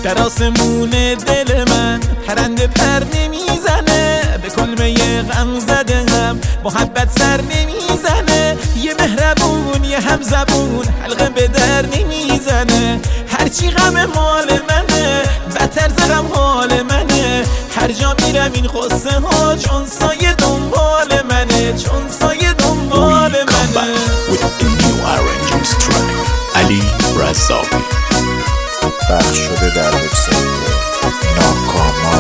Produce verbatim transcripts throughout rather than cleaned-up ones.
در آسمون دل من پرنده پر نمیزنه، به کلبه غم زده هم محبت سر نمیزنه. یه مهربون یه همزبون حلقه به در نمیزنه، هرچی غم مال منه بدتر ز غم حال منه. هر جا میرم این قصه ها چون سایه دنبال منه، چون سایه دنبال منه. علی رزاقی پخش شده در وبسایت ناکامان.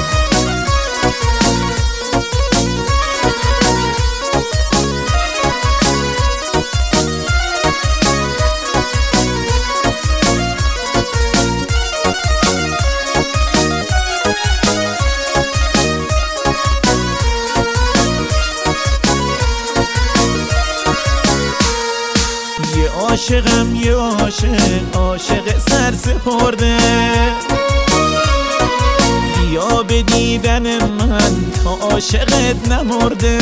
یه عاشقم یه عاشق، عاشق سر سپرده، بیا به دیدن من تا عاشقت نمرده.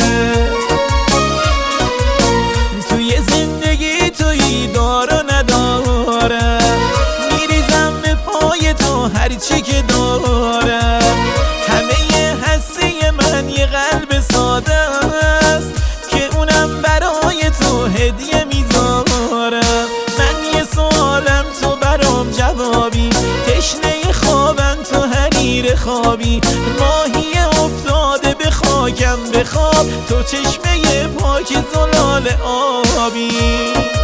توی زندگی تویی دار و ندارم، میریزم به پای تو هرچی که دارم. همه هستی من یه قلب ساده است که اونم برای تو هدیه میذارم. من یه سوالم تو برام جوابی، تشنه خوابم تو حریر خوابی. ماهی افتاده به خاکم به خواب، تو چشمه پاک زلال آبی.